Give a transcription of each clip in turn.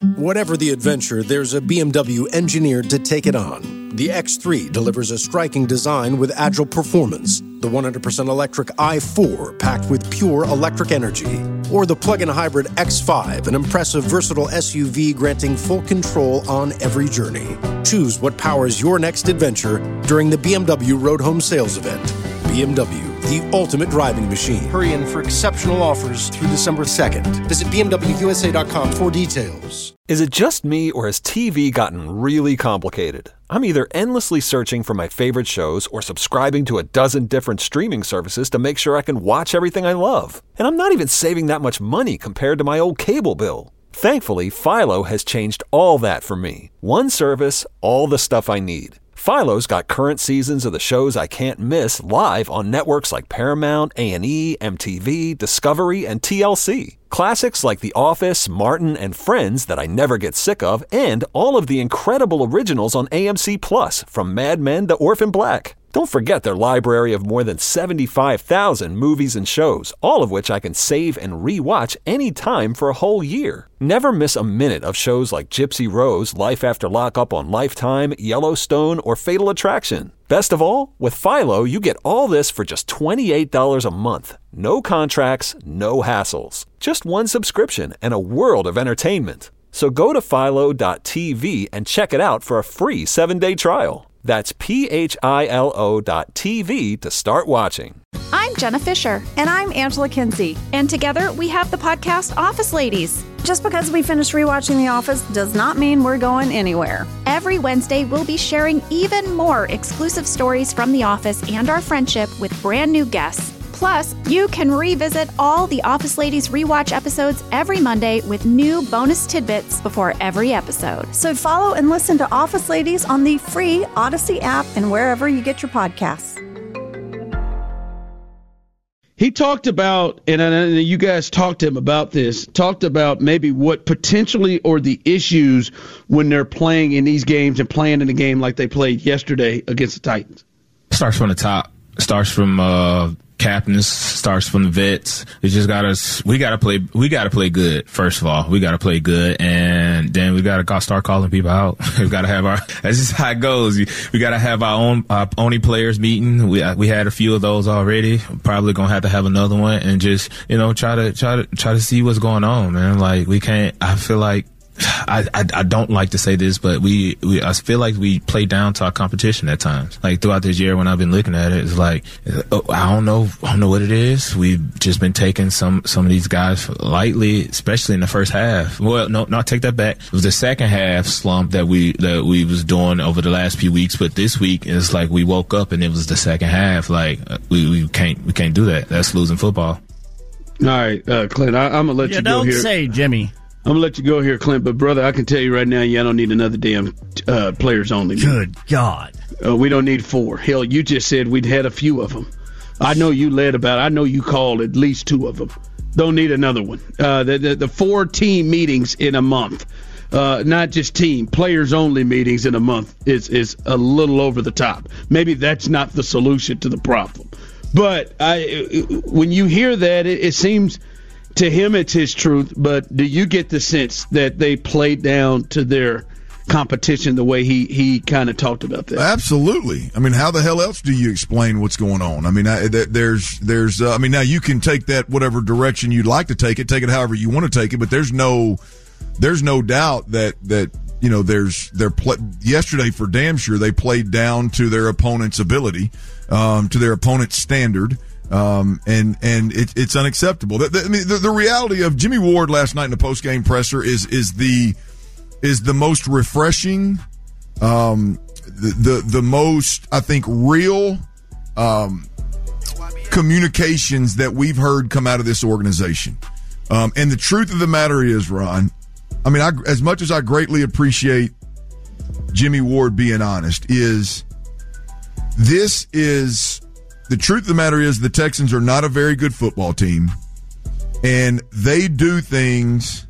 Whatever the adventure, there's a BMW engineered to take it on. The X3 delivers a striking design with agile performance. The 100% electric i4 packed with pure electric energy. Or the plug-in hybrid X5, an impressive versatile SUV granting full control on every journey. Choose what powers your next adventure during the BMW Road Home Sales Event. BMW, the ultimate driving machine. Hurry in for exceptional offers through December 2nd. Visit BMWUSA.com for details. Is it just me, or has TV gotten really complicated? I'm either endlessly searching for my favorite shows or subscribing to a dozen different streaming services to make sure I can watch everything I love. And I'm not even saving that much money compared to my old cable bill. Thankfully, Philo has changed all that for me. One service, all the stuff I need. Philo's got current seasons of the shows I can't miss live on networks like Paramount, A&E, MTV, Discovery, and TLC. Classics like The Office, Martin, and Friends that I never get sick of, and all of the incredible originals on AMC+, from Mad Men to Orphan Black. Don't forget their library of more than 75,000 movies and shows, all of which I can save and re-watch anytime for a whole year. Never miss a minute of shows like Gypsy Rose, Life After Lockup on Lifetime, Yellowstone, or Fatal Attraction. Best of all, with Philo, you get all this for just $28 a month. No contracts, no hassles. Just one subscription and a world of entertainment. So go to philo.tv and check it out for a free 7-day trial. That's philo.tv to start watching. I'm Jenna Fisher. And I'm Angela Kinsey. And together we have the podcast Office Ladies. Just because we finished rewatching The Office does not mean we're going anywhere. Every Wednesday, we'll be sharing even more exclusive stories from The Office and our friendship with brand new guests. Plus, you can revisit all the Office Ladies rewatch episodes every Monday with new bonus tidbits before every episode. So follow and listen to Office Ladies on the free Odyssey app and wherever you get your podcasts. He talked about, and you guys talked to him about this, talked about maybe what potentially or the issues when they're playing in these games and playing in a game like they played yesterday against the Titans. Starts from the top. Starts from captains, starts from the vets. We gotta play good. First of all, we gotta play good, and then we gotta start calling people out. We gotta have that's just how it goes. We gotta have our own players meeting. We had a few of those already. Probably gonna have to have another one, and just try to see what's going on, man. Like we can't. I feel like. I don't like to say this, but I feel like we play down to our competition at times. Like throughout this year, when I've been looking at it, it's like I don't know what it is. We've just been taking some of these guys lightly, especially in the first half. Well, no, I take that back. It was the second half slump that we was doing over the last few weeks, but this week it's like we woke up and it was the second half. Like we can't do that. That's losing football. All right, Clint, I'm gonna let you go here. Don't say Jimmy. I'm going to let you go here, Clint, but, brother, I can tell you right now, I don't need another damn players only. Good God. We don't need 4. Hell, you just said we'd had a few of them. I know you led about it. I know you called at least 2 of them. Don't need another one. The 4 team meetings in a month, not just team, players only meetings in a month is a little over the top. Maybe that's not the solution to the problem. But when you hear that, it seems – to him, it's his truth, but do you get the sense that they played down to their competition the way he kind of talked about that? Absolutely. I mean, how the hell else do you explain what's going on? I mean, I mean, now you can take that whatever direction you'd like to take it however you want to take it, but there's no doubt that yesterday for damn sure they played down to their opponent's ability, to their opponent's standard. And it's unacceptable. The reality of Jimmy Ward last night in the post-game presser is the most refreshing, the most, I think, real communications that we've heard come out of this organization. And the truth of the matter is, Ron, I mean, as much as I greatly appreciate Jimmy Ward being honest, the truth of the matter is the Texans are not a very good football team, and they do things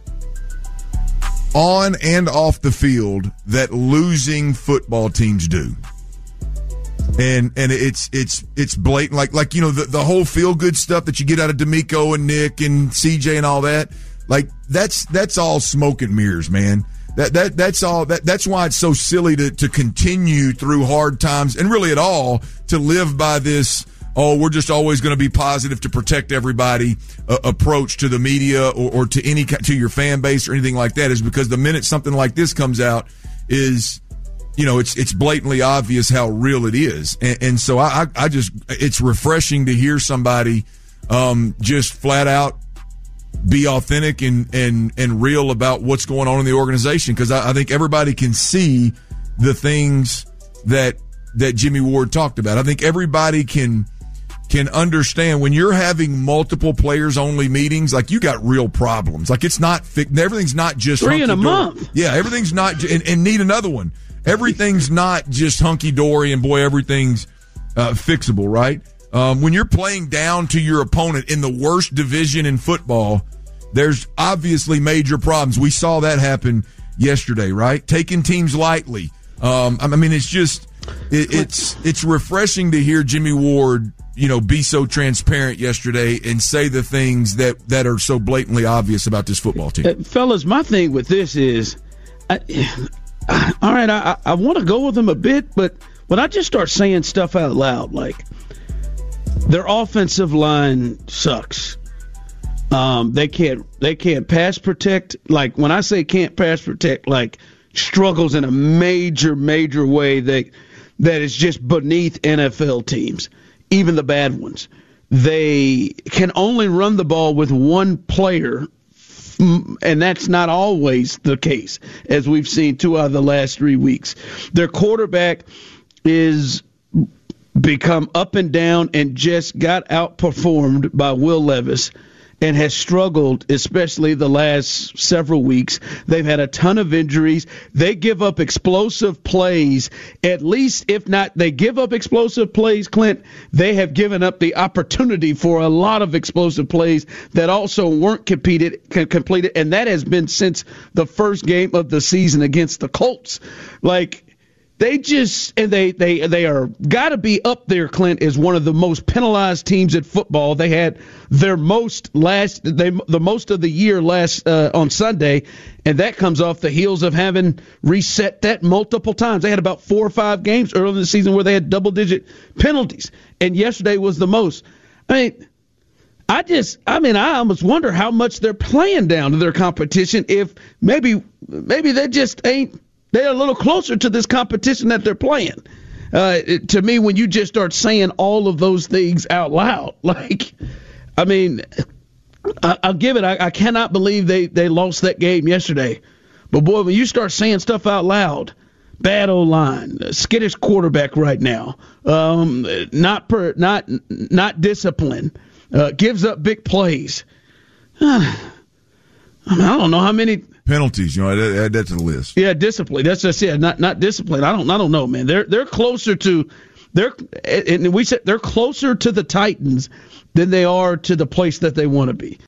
on and off the field that losing football teams do. And it's blatant, like the whole feel good stuff that you get out of D'Amico and Nick and CJ and all that. Like that's all smoke and mirrors, man. That's all. That's why it's so silly to continue through hard times and really at all to live by this. Oh, we're just always going to be positive to protect everybody approach to the media or to your fan base or anything like that. Is because the minute something like this comes out, is it's blatantly obvious how real it is, and so I just it's refreshing to hear somebody just flat out be authentic and real about what's going on in the organization, because I think everybody can see the things that Jimmy Ward talked about. I think everybody can understand when you're having multiple players only meetings, like you got real problems. Like it's not everything's not just 3 in a month. Yeah, everything's not and need another one. Everything's not just hunky dory and boy, everything's fixable, right? When you're playing down to your opponent in the worst division in football, there's obviously major problems. We saw that happen yesterday, right? Taking teams lightly. I mean, it's just it's refreshing to hear Jimmy Ward, be so transparent yesterday and say the things that are so blatantly obvious about this football team. Fellas, my thing with this is, all right, I want to go with them a bit, but when I just start saying stuff out loud, like their offensive line sucks. They can't pass protect. Like when I say can't pass protect, like struggles in a major way that is just beneath NFL teams, even the bad ones. They can only run the ball with one player, and that's not always the case, as we've seen 2 out of the last 3 weeks. Their quarterback is become up and down and just got outperformed by Will Levis and has struggled, especially the last several weeks. They've had a ton of injuries. They give up explosive plays. At least, if not, they give up explosive plays, Clint. They have given up the opportunity for a lot of explosive plays that also weren't completed, and that has been since the first game of the season against the Colts. Like, they just, and they are got to be up there, Clint, as one of the most penalized teams at football. They had their most the most of the year last on Sunday, and that comes off the heels of having reset that multiple times. They had about 4 or 5 games early in the season where they had double-digit penalties, and yesterday was the most. I almost wonder how much they're playing down to their competition. If maybe they just ain't. They're a little closer to this competition that they're playing. To me, when you just start saying all of those things out loud, I'll give it. I cannot believe they lost that game yesterday. But, boy, when you start saying stuff out loud, bad O-line, skittish quarterback right now, not disciplined, gives up big plays. I don't know how many – penalties, add that to the list. Yeah, discipline. That's just it. Not discipline. I don't know, man. They're closer to they're closer to the Titans than they are to the place that they want to be.